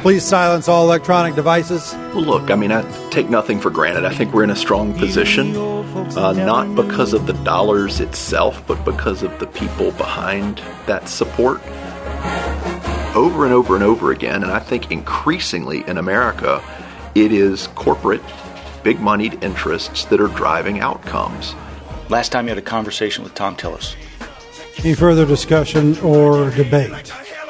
Please silence all electronic devices. Well, look, I take nothing for granted. I think we're in a strong position, not because of the dollars itself, but because of the people behind that support. Over and over and over again, and I think increasingly in America, it is corporate, big-moneyed interests that are driving outcomes. Last time you had a conversation with Thom Tillis. Any further discussion or debate?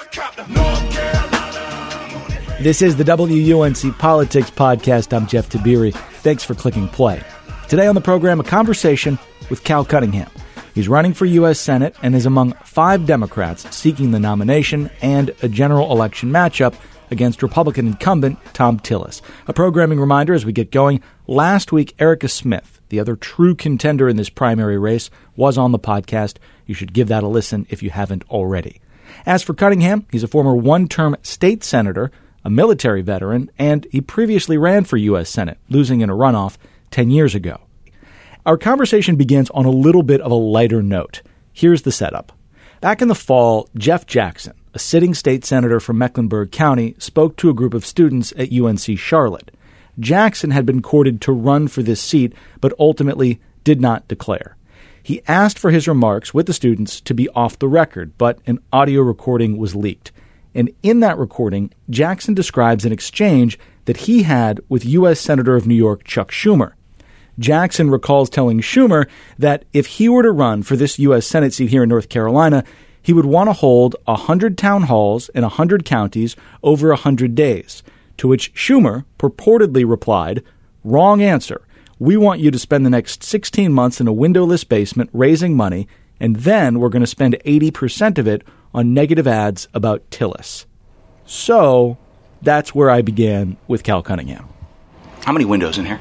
This is the WUNC Politics Podcast. I'm Jeff Tabiri. Thanks for clicking play. Today on the program, a conversation with Cal Cunningham. He's running for U.S. Senate and is among 5 Democrats seeking the nomination and a general election matchup against Republican incumbent Thom Tillis. A programming reminder as we get going. Last week, Erica Smith, the other true contender in this primary race, was on the podcast. You should give that a listen if you haven't already. As for Cunningham, he's a former one-term state senator, a military veteran, and he previously ran for U.S. Senate, losing in a runoff 10 years ago. Our conversation begins on a little bit of a lighter note. Here's the setup. Back in the fall, Jeff Jackson, a sitting state senator from Mecklenburg County, spoke to a group of students at UNC Charlotte. Jackson had been courted to run for this seat, but ultimately did not declare. He asked for his remarks with the students to be off the record, but an audio recording was leaked. And in that recording, Jackson describes an exchange that he had with U.S. Senator of New York Chuck Schumer. Jackson recalls telling Schumer that if he were to run for this U.S. Senate seat here in North Carolina, he would want to hold 100 town halls in 100 counties over 100 days, to which Schumer purportedly replied, "Wrong answer. We want you to spend the next 16 months in a windowless basement raising money, and then we're going to spend 80% of it on negative ads about Tillis." So that's where I began with Cal Cunningham. How many windows in here?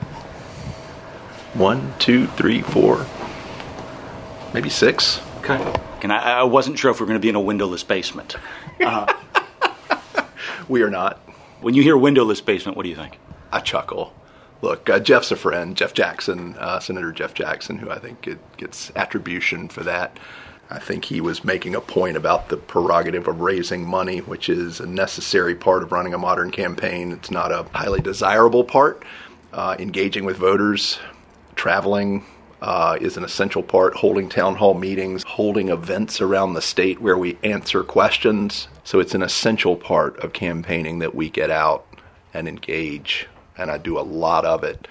1, 2, 3, 4, maybe 6. Okay. And I wasn't sure if we were going to be in a windowless basement. We are not. When you hear windowless basement, what do you think? I chuckle. Look, Jeff's a friend, Jeff Jackson, Senator Jeff Jackson, who I think gets attribution for that. I think he was making a point about the prerogative of raising money, which is a necessary part of running a modern campaign. It's not a highly desirable part. Engaging with voters, traveling is an essential part. Holding town hall meetings, holding events around the state where we answer questions. So it's an essential part of campaigning that we get out and engage, and I do a lot of it.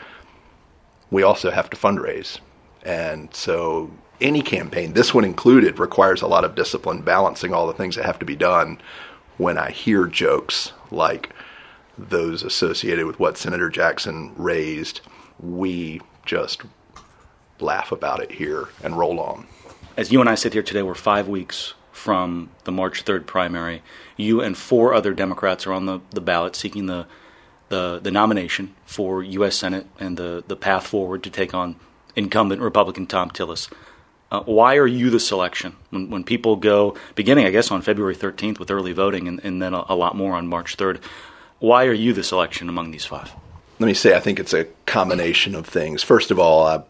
We also have to fundraise. And so any campaign, this one included, requires a lot of discipline, balancing all the things that have to be done. When I hear jokes like those associated with what Senator Jackson raised, we just laugh about it here and roll on. As you and I sit here today, we're 5 weeks from the March 3rd primary. You and 4 other Democrats are on the ballot seeking the nomination for U.S. Senate and the path forward to take on incumbent Republican Thom Tillis. Why are you the selection? When people go, beginning, I guess, on February 13th with early voting and then a lot more on March 3rd, why are you the selection among these 5? Let me say, I think it's a combination of things. First of all, I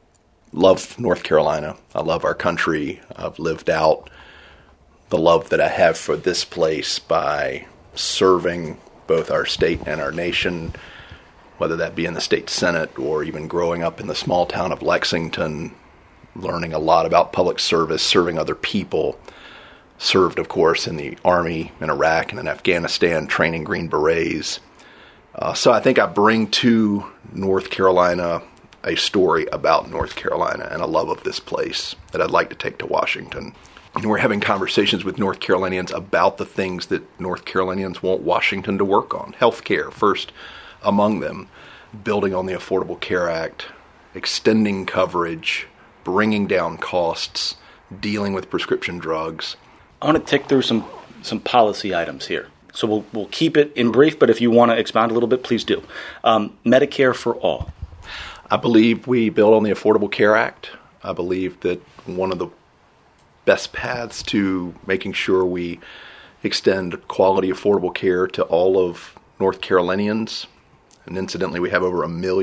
love North Carolina. I love our country. I've lived out the love that I have for this place by serving both our state and our nation, whether that be in the state Senate or even growing up in the small town of Lexington, learning a lot about public service, serving other people. Served, of course, in the Army in Iraq and in Afghanistan, training Green Berets. So I think I bring to North Carolina a story about North Carolina and a love of this place that I'd like to take to Washington. And we're having conversations with North Carolinians about the things that North Carolinians want Washington to work on. Healthcare, first among them, building on the Affordable Care Act, extending coverage, bringing down costs, dealing with prescription drugs. I want to tick through some policy items here. So we'll keep it in brief, but if you want to expound a little bit, please do. Medicare for all. I believe we build on the Affordable Care Act. I believe that one of the best paths to making sure we extend quality, affordable care to all of North Carolinians, and incidentally, we have over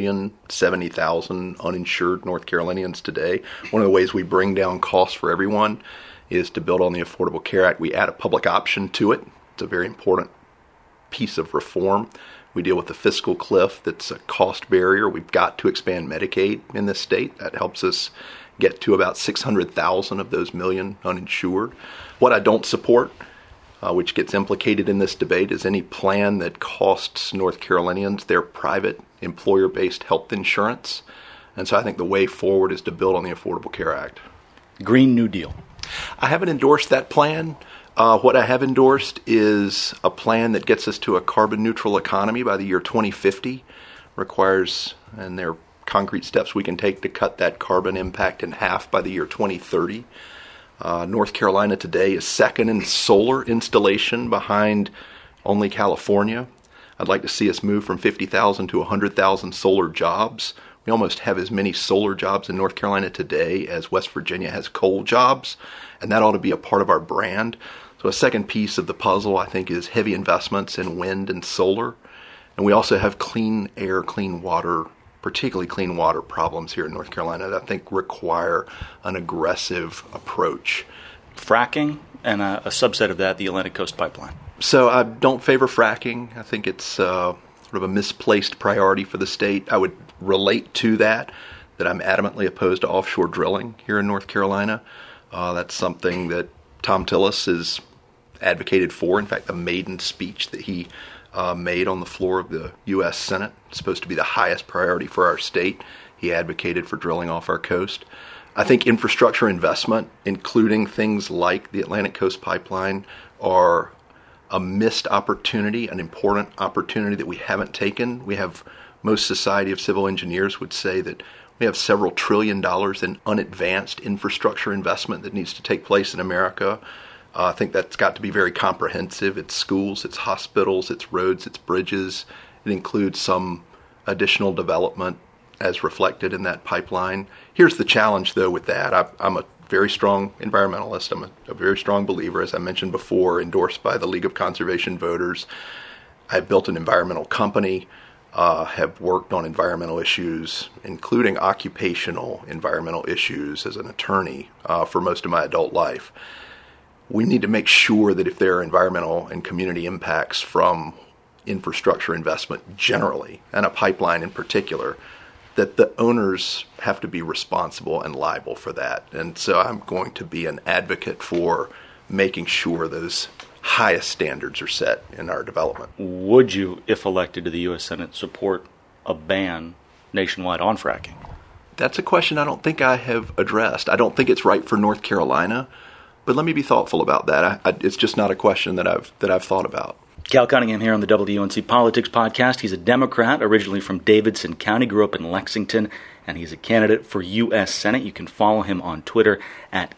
1,070,000 uninsured North Carolinians today. One of the ways we bring down costs for everyone is to build on the Affordable Care Act. We add a public option to it. It's a very important piece of reform. We deal with the fiscal cliff that's a cost barrier. We've got to expand Medicaid in this state. That helps us get to about 600,000 of those million uninsured. What I don't support, which gets implicated in this debate, is any plan that costs North Carolinians their private employer-based health insurance. And so I think the way forward is to build on the Affordable Care Act. Green New Deal. I haven't endorsed that plan. What I have endorsed is a plan that gets us to a carbon neutral economy by the year 2050, requires, and there are concrete steps we can take to cut that carbon impact in half by the year 2030. North Carolina today is second in solar installation behind only California. I'd like to see us move from 50,000 to 100,000 solar jobs. We almost have as many solar jobs in North Carolina today as West Virginia has coal jobs, and that ought to be a part of our brand. So a second piece of the puzzle, I think, is heavy investments in wind and solar. And we also have clean air, clean water, particularly clean water problems here in North Carolina that I think require an aggressive approach. Fracking, and a subset of that, the Atlantic Coast Pipeline. So I don't favor fracking. I think it's sort of a misplaced priority for the state. I would relate to that I'm adamantly opposed to offshore drilling here in North Carolina. That's something that Tom Tillis has advocated for. In fact, the maiden speech that he made on the floor of the U.S. Senate, supposed to be the highest priority for our state. He advocated for drilling off our coast. I think infrastructure investment, including things like the Atlantic Coast Pipeline, are a missed opportunity, an important opportunity that we haven't taken. We have, most Society of Civil Engineers would say that we have several $1 trillion in unadvanced infrastructure investment that needs to take place in America. I think that's got to be very comprehensive. It's schools, it's hospitals, it's roads, it's bridges. It includes some additional development as reflected in that pipeline. Here's the challenge, though, with that. I'm a very strong environmentalist. I'm a very strong believer, as I mentioned before, endorsed by the League of Conservation Voters. I've built an environmental company, have worked on environmental issues, including occupational environmental issues as an attorney for most of my adult life. We need to make sure that if there are environmental and community impacts from infrastructure investment generally, and a pipeline in particular, that the owners have to be responsible and liable for that. And so I'm going to be an advocate for making sure those highest standards are set in our development. Would you, if elected to the U.S. Senate, support a ban nationwide on fracking? That's a question I don't think I have addressed. I don't think it's right for North Carolina, but let me be thoughtful about that. It's just not a question that I've thought about. Cal Cunningham here on the WUNC Politics Podcast. He's a Democrat, originally from Davidson County, grew up in Lexington, and he's a candidate for U.S. Senate. You can follow him on Twitter at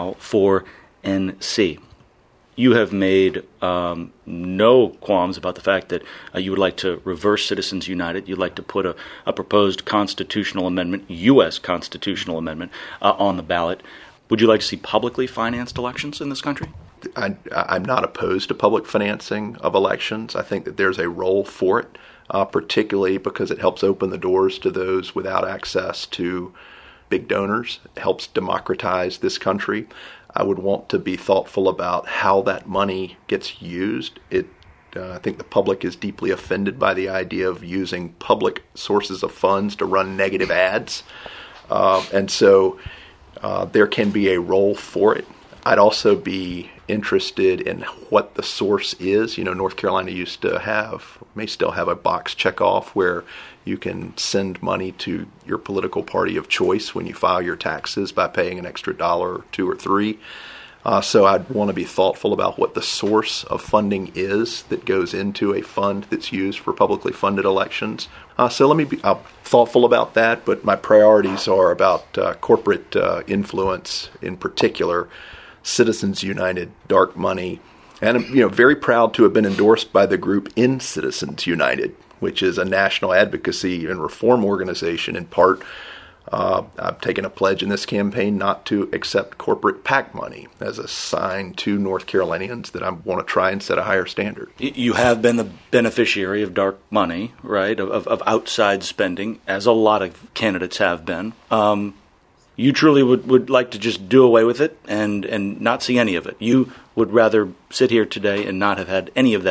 Cal4NC. You have made no qualms about the fact that you would like to reverse Citizens United. You'd like to put a proposed constitutional amendment, U.S. constitutional amendment, on the ballot. Would you like to see publicly financed elections in this country? I'm not opposed to public financing of elections. I think that there's a role for it, particularly because it helps open the doors to those without access to big donors. It helps democratize this country. I would want to be thoughtful about how that money gets used. I think the public is deeply offended by the idea of using public sources of funds to run negative ads. And so there can be a role for it. I'd also be interested in what the source is. You know, North Carolina may still have a box checkoff where you can send money to your political party of choice when you file your taxes by paying an extra $1, or $2, or $3. So I'd want to be thoughtful about what the source of funding is that goes into a fund that's used for publicly funded elections. So let me be thoughtful about that, but my priorities are about corporate influence in particular, Citizens United, dark money, and I'm very proud to have been endorsed by the group In Citizens United, which is a national advocacy and reform organization in part. I've taken a pledge in this campaign not to accept corporate PAC money as a sign to North Carolinians that I want to try and set a higher standard. You have been the beneficiary of dark money, right, of outside spending, as a lot of candidates have been. You truly would like to just do away with it and not see any of it. You would rather sit here today and not have had any of that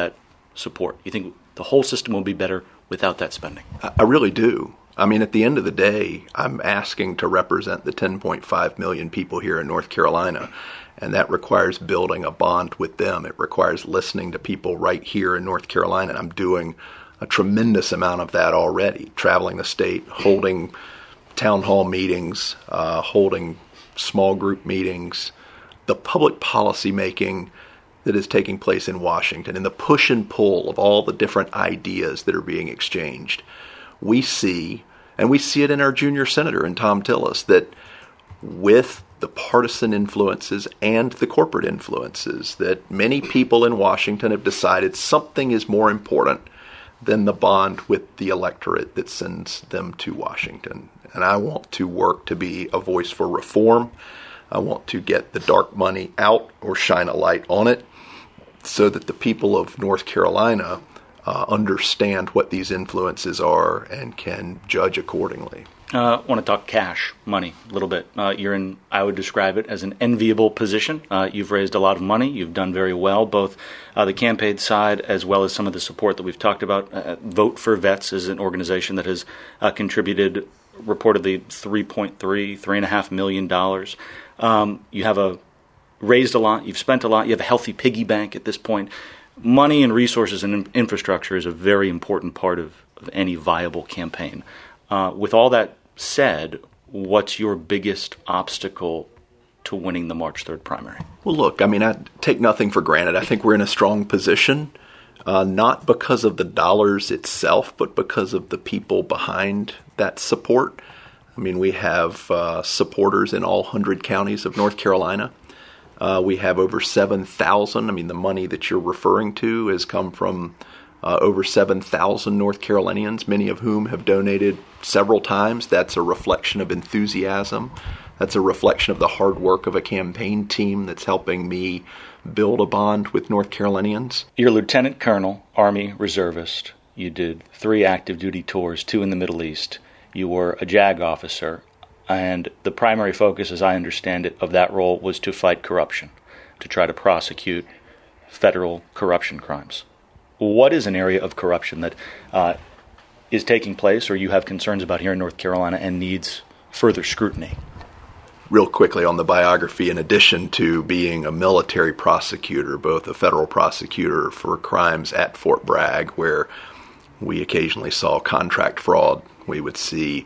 support? You think the whole system will be better without that spending? I really do. I mean, at the end of the day, I'm asking to represent the 10.5 million people here in North Carolina, and that requires building a bond with them. It requires listening to people right here in North Carolina, and I'm doing a tremendous amount of that already, traveling the state, holding town hall meetings, holding small group meetings, the public policy making that is taking place in Washington, and the push and pull of all the different ideas that are being exchanged. We see, and we see it in our junior senator, in Thom Tillis, that with the partisan influences and the corporate influences, that many people in Washington have decided something is more important than the bond with the electorate that sends them to Washington. And I want to work to be a voice for reform. I want to get the dark money out or shine a light on it so that the people of North Carolina understand what these influences are and can judge accordingly. I want to talk cash, money, a little bit. You're in, I would describe it as an enviable position. You've raised a lot of money. You've done very well, both the campaign side as well as some of the support that we've talked about. Vote for Vets is an organization that has contributed reportedly $3.5 million. You have raised a lot. You've spent a lot. You have a healthy piggy bank at this point. Money and resources and infrastructure is a very important part of any viable campaign. With all that said, what's your biggest obstacle to winning the March 3rd primary? Well, look, I mean, I take nothing for granted. I think we're in a strong position, not because of the dollars itself, but because of the people behind that support. I mean, we have supporters in all 100 counties of North Carolina. We have over 7,000. I mean, the money that you're referring to has come from over 7,000 North Carolinians, many of whom have donated several times. That's a reflection of enthusiasm. That's a reflection of the hard work of a campaign team that's helping me build a bond with North Carolinians. You're a lieutenant colonel, Army reservist. You did 3 active duty tours, 2 in the Middle East. You were a JAG officer. And the primary focus, as I understand it, of that role was to fight corruption, to try to prosecute federal corruption crimes. What is an area of corruption that is taking place or you have concerns about here in North Carolina and needs further scrutiny? Real quickly on the biography, in addition to being a military prosecutor, both a federal prosecutor for crimes at Fort Bragg, where we occasionally saw contract fraud, we would see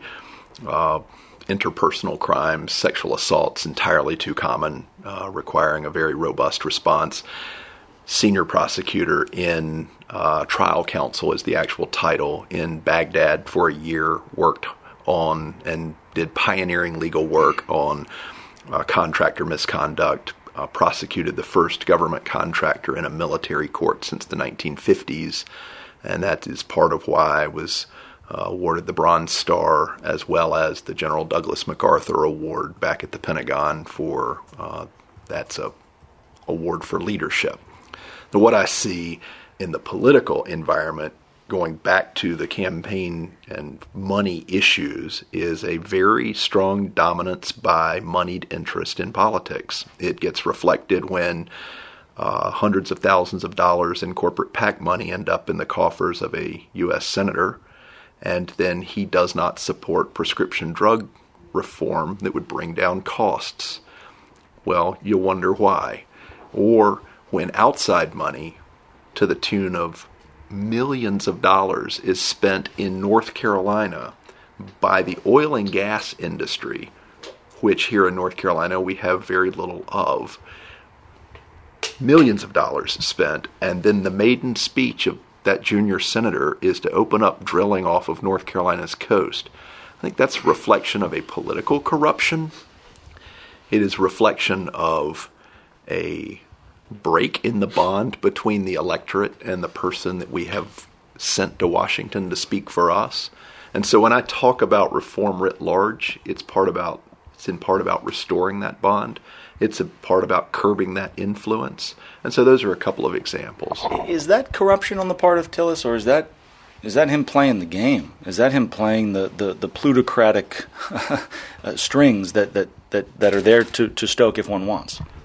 interpersonal crimes, sexual assaults, entirely too common, requiring a very robust response. Senior prosecutor in trial counsel is the actual title in Baghdad for a year, worked on and did pioneering legal work on contractor misconduct, prosecuted the first government contractor in a military court since the 1950s, and that is part of why I was awarded the Bronze Star as well as the General Douglas MacArthur Award back at the Pentagon for that's a award for leadership. Now, what I see in the political environment, going back to the campaign and money issues, is a very strong dominance by moneyed interest in politics. It gets reflected when hundreds of thousands of dollars in corporate PAC money end up in the coffers of a U.S. senator, and then he does not support prescription drug reform that would bring down costs. Well, you'll wonder why. Or when outside money to the tune of millions of dollars is spent in North Carolina by the oil and gas industry, which here in North Carolina we have very little of. Millions of dollars spent, and then the maiden speech of that junior senator is to open up drilling off of North Carolina's coast. I think that's a reflection of a political corruption. It is a reflection of a break in the bond between the electorate and the person that we have sent to Washington to speak for us. And so when I talk about reform writ large, it's in part about restoring that bond. It's a part about curbing that influence. And so those are a couple of examples. Is that corruption on the part of Tillis, or is that him playing the game? Is that him playing the plutocratic strings that are there to stoke if one wants?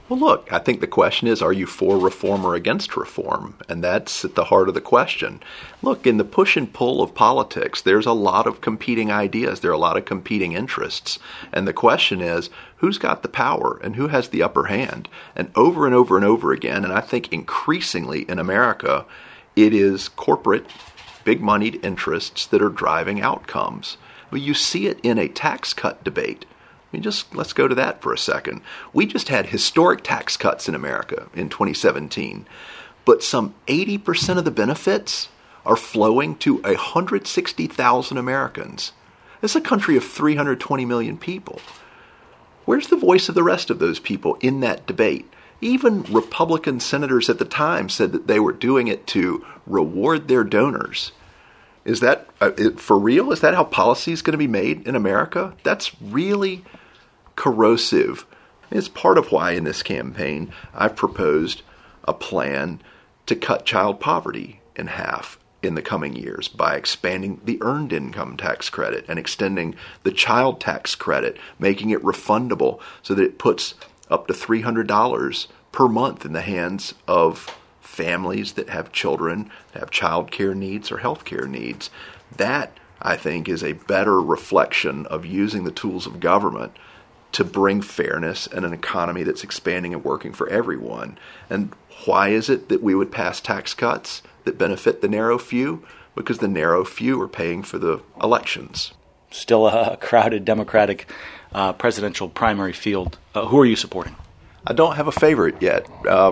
Well, look, I think the question is, are you for reform or against reform? And that's at the heart of the question. Look, in the push and pull of politics, there's a lot of competing ideas. There are a lot of competing interests. And the question is, who's got the power and who has the upper hand? And over and over and over again, and I think increasingly in America, it is corporate, big-moneyed interests that are driving outcomes. Well, you see it in a tax cut debate. Let's go to that for a second. We just had historic tax cuts in America in 2017, but some 80% of the benefits are flowing to 160,000 Americans. This is a country of 320 million people. Where's the voice of the rest of those people in that debate? Even Republican senators at the time said that they were doing it to reward their donors. Is that for real? Is that how policy is going to be made in America? That's really corrosive. It's part of why in this campaign I've proposed a plan to cut child poverty in half in the coming years by expanding the earned income tax credit and extending the child tax credit, making it refundable so that it puts up to $300 per month in the hands of families that have children, that have child care needs or health care needs. That, I think, is a better reflection of using the tools of government to bring fairness and an economy that's expanding and working for everyone. And why is it that we would pass tax cuts that benefit the narrow few? Because the narrow few are paying for the elections. Still a crowded Democratic presidential primary field. Who are you supporting? I don't have a favorite yet.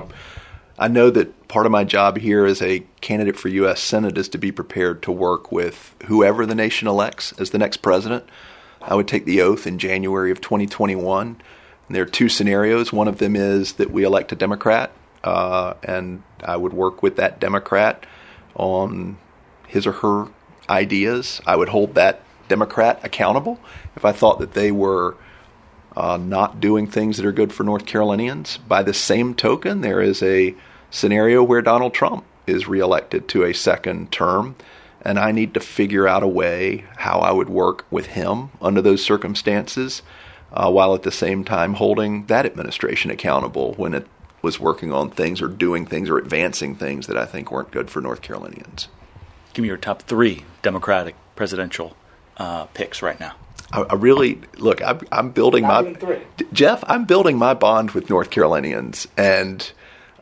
I know that part of my job here as a candidate for U.S. Senate is to be prepared to work with whoever the nation elects as the next president. I would take the oath in January of 2021. And there are two scenarios. One of them is that we elect a Democrat, and I would work with that Democrat on his or her ideas. I would hold that Democrat accountable if I thought that they were not doing things that are good for North Carolinians. By the same token, there is a scenario where Donald Trump is reelected to a second term, and I need to figure out a way how I would work with him under those circumstances, while at the same time holding that administration accountable when it was working on things or doing things or advancing things that I think weren't good for North Carolinians. Give me your top three Democratic presidential picks right now. I really look. I'm building Jeff. I'm building my bond with North Carolinians, and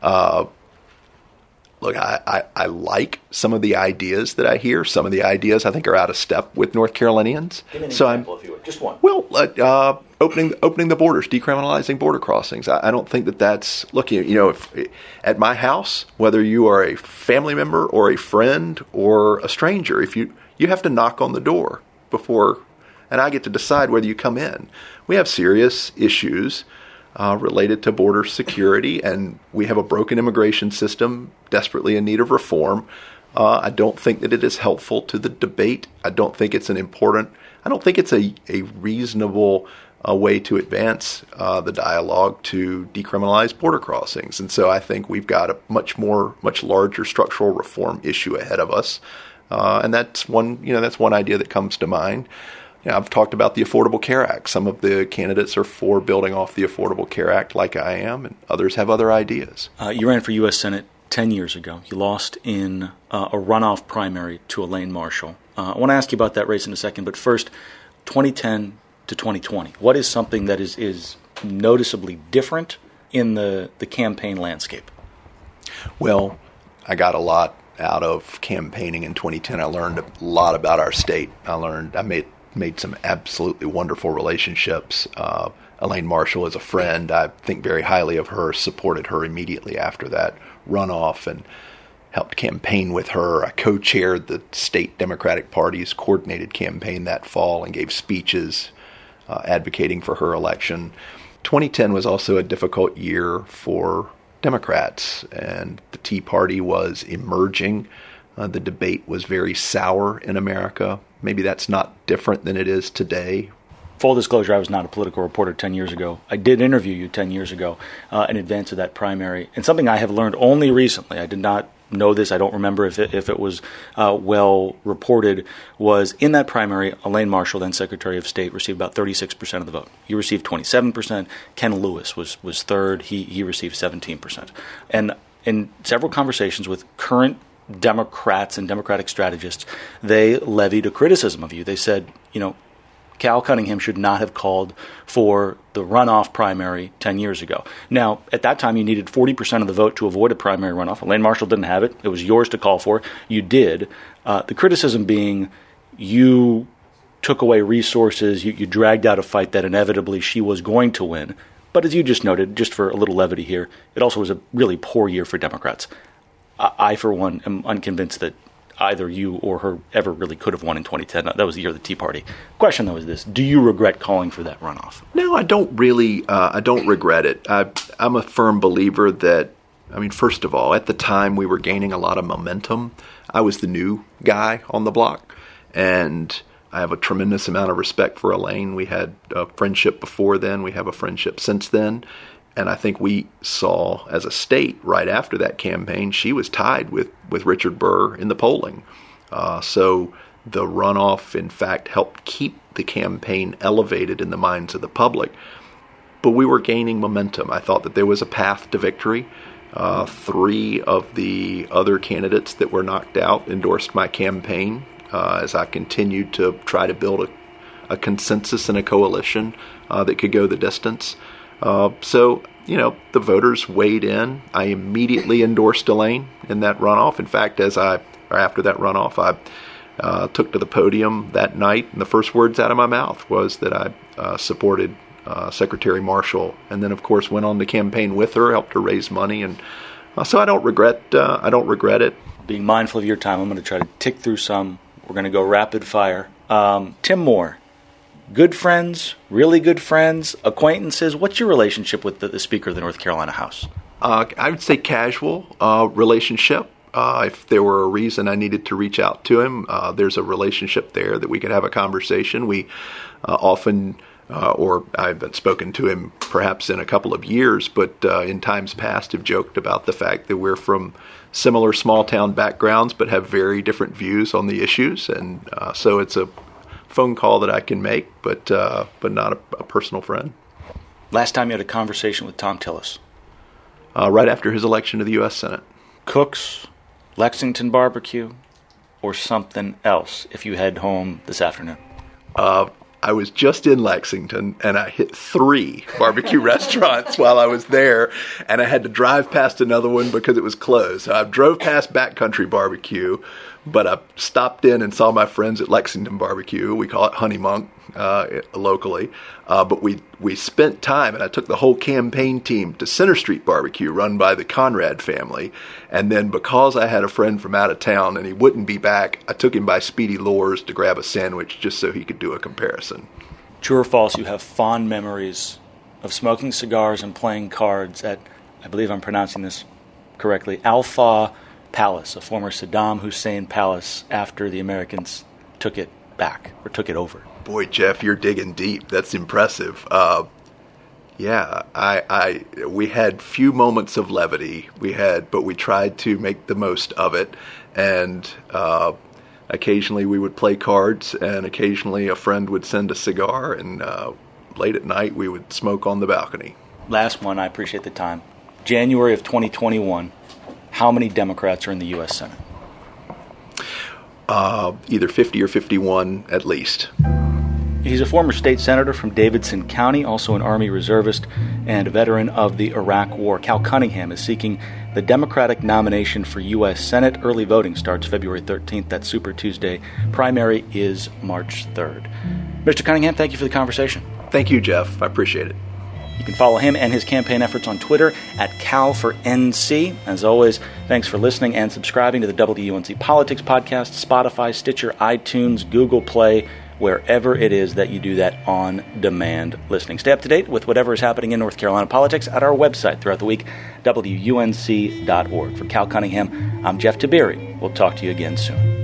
look, I like some of the ideas that I hear. Some of the ideas I think are out of step with North Carolinians. Give me an example, if you would. Just one. Well, opening the borders, decriminalizing border crossings. I don't think that's look. If at my house, whether you are a family member or a friend or a stranger, if you have to knock on the door before. And I get to decide whether you come in. We have serious issues related to border security, and we have a broken immigration system desperately in need of reform. I don't think that it is helpful to the debate. I don't think it's a reasonable way to advance the dialogue to decriminalize border crossings. And so I think we've got a much larger structural reform issue ahead of us. And that's one idea that comes to mind. I've talked about the Affordable Care Act. Some of the candidates are for building off the Affordable Care Act like I am, and others have other ideas. You ran for U.S. Senate 10 years ago. You lost in a runoff primary to Elaine Marshall. I want to ask you about that race in a second, but first, 2010 to 2020. What is something that is noticeably different in the campaign landscape? Well, I got a lot out of campaigning in 2010. I learned a lot about our state. I made some absolutely wonderful relationships. Elaine Marshall is a friend. I think very highly of her, supported her immediately after that runoff and helped campaign with her. I co-chaired the state Democratic Party's coordinated campaign that fall and gave speeches advocating for her election. 2010 was also a difficult year for Democrats, and the Tea Party was emerging. The debate was very sour in America. Maybe that's not different than it is today. Full disclosure, I was not a political reporter 10 years ago. I did interview you 10 years ago in advance of that primary. And something I have learned only recently, I did not know this, I don't remember if it was well reported, was in that primary, Elaine Marshall, then Secretary of State, received about 36% of the vote. You received 27%. Ken Lewis was third. He received 17%. And in several conversations with current Democrats and Democratic strategists, they levied a criticism of you. They said, Cal Cunningham should not have called for the runoff primary 10 years ago. Now, at that time, you needed 40% of the vote to avoid a primary runoff. Elaine Marshall didn't have it. It was yours to call for. You did. The criticism being you took away resources, you dragged out a fight that inevitably she was going to win. But as you just noted, just for a little levity here, it also was a really poor year for Democrats. I, for one, am unconvinced that either you or her ever really could have won in 2010. That was the year of the Tea Party. Question, though, is this. Do you regret calling for that runoff? No, I don't really. I don't regret it. I'm a firm believer that, first of all, at the time we were gaining a lot of momentum. I was the new guy on the block, and I have a tremendous amount of respect for Elaine. We had a friendship before then. We have a friendship since then. And I think we saw as a state right after that campaign, she was tied with Richard Burr in the polling. So the runoff, in fact, helped keep the campaign elevated in the minds of the public. But we were gaining momentum. I thought that there was a path to victory. 3 of the other candidates that were knocked out endorsed my campaign as I continued to try to build a consensus and a coalition that could go the distance. So, the voters weighed in. I immediately endorsed Elaine in that runoff. In fact, after that runoff, I took to the podium that night, and the first words out of my mouth was that I supported Secretary Marshall, and then, of course, went on to campaign with her, helped her raise money, and so I don't regret it. Being mindful of your time, I'm going to try to tick through some. We're going to go rapid fire. Tim Moore. Good friends, really good friends, acquaintances. What's your relationship with the Speaker of the North Carolina House? I would say casual relationship. If there were a reason I needed to reach out to him, there's a relationship there that we could have a conversation. We often, or I haven't spoken to him perhaps in a couple of years, but in times past have joked about the fact that we're from similar small town backgrounds but have very different views on the issues. And so it's a phone call that I can make, but not a personal friend. Last time you had a conversation with Thom Tillis? Right after his election to the U.S. Senate. Cook's, Lexington barbecue, or something else if you head home this afternoon? I was just in Lexington, and I hit 3 barbecue restaurants while I was there, and I had to drive past another one because it was closed. So I drove past Backcountry Barbecue, but I stopped in and saw my friends at Lexington Barbecue. We call it Honey Monk locally. But we spent time, and I took the whole campaign team to Center Street Barbecue, run by the Conrad family. And then because I had a friend from out of town and he wouldn't be back, I took him by Speedy Lore's to grab a sandwich just so he could do a comparison. True or false, you have fond memories of smoking cigars and playing cards at, I believe I'm pronouncing this correctly, Alpha Palace, a former Saddam Hussein palace after the Americans took it back, or took it over. Boy, Jeff, you're digging deep. That's impressive. We had few moments of levity. But we tried to make the most of it. And occasionally we would play cards, and occasionally a friend would send a cigar, and late at night we would smoke on the balcony. Last one, I appreciate the time. January of 2021, how many Democrats are in the U.S. Senate? Either 50 or 51 at least. He's a former state senator from Davidson County, also an Army reservist and a veteran of the Iraq War. Cal Cunningham is seeking the Democratic nomination for U.S. Senate. Early voting starts February 13th. That's Super Tuesday. Primary is March 3rd. Mr. Cunningham, thank you for the conversation. Thank you, Jeff. I appreciate it. You can follow him and his campaign efforts on Twitter at Cal4NC. As always, thanks for listening and subscribing to the WUNC Politics Podcast, Spotify, Stitcher, iTunes, Google Play, wherever it is that you do that on-demand listening. Stay up to date with whatever is happening in North Carolina politics at our website throughout the week, WUNC.org. For Cal Cunningham, I'm Jeff Tiberi. We'll talk to you again soon.